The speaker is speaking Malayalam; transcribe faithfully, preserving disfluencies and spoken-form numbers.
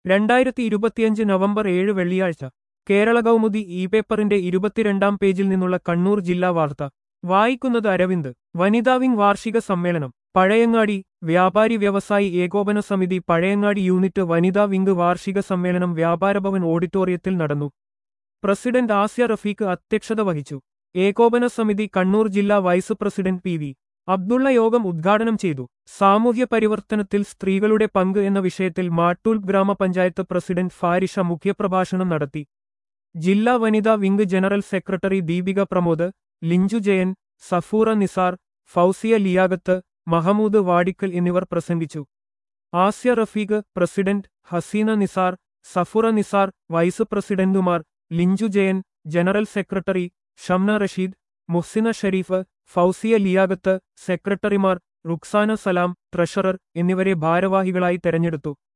രണ്ടായിരത്തി ഇരുപത്തിയഞ്ച് നവംബർ ഏഴ് വെള്ളിയാഴ്ച കേരള കൗമുദി ഇ പേപ്പറിന്റെ ഇരുപത്തിരണ്ടാം പേജിൽ നിന്നുള്ള കണ്ണൂർ ജില്ലാ വാർത്ത വായിക്കുന്നത് അരവിന്ദ്. വനിതാ വിംഗ് വാർഷിക സമ്മേളനം പഴയങ്ങാടി. വ്യാപാരി വ്യവസായി ഏകോപന സമിതി പഴയങ്ങാടി യൂണിറ്റ് വനിതാ വിംഗ് വാർഷിക സമ്മേളനം വ്യാപാരഭവൻ ഓഡിറ്റോറിയത്തിൽ നടന്നു. പ്രസിഡന്റ് ആസ്യ റഫീഖ് അധ്യക്ഷത വഹിച്ചു. ഏകോപന സമിതി കണ്ണൂർ ജില്ലാ vice president P V Abdulla യോഗം ഉദ്ഘാടനം ചെയ്തു. സാമൂഹ്യ പരിവർത്തനത്തിൽ സ്ത്രീകളുടെ പങ്ക് എന്ന വിഷയത്തിൽ മാട്ടൂൽ ഗ്രാമപഞ്ചായത്ത് പ്രസിഡന്റ് ഫാരിഷ മുഖ്യപ്രഭാഷണം നടത്തി. ജില്ലാ വനിതാ wing general secretary Deepika Pramod, Linchu Jayan, Safura Nisar, Fousiya Liyaqat, Mahmood Vadikkal എന്നിവർ പ്രസംഗിച്ചു. ആസ്യ റഫീഖ് പ്രസിഡന്റ്, ഹസീന നിസാർ, സഫുറ നിസാർ വൈസ് പ്രസിഡന്റുമാർ, ലിഞ്ചു ജയൻ ജനറൽ സെക്രട്ടറി, ഷംന റഷീദ്, മുഹ്സിന ഷരീഫ്, ഫൗസിയ ലിയാഗത്ത് സെക്രട്ടറിമാർ, റുക്സാന സലാം ട്രഷറർ എന്നിവരെ ഭാരവാഹികളായി തെരഞ്ഞെടുത്തു.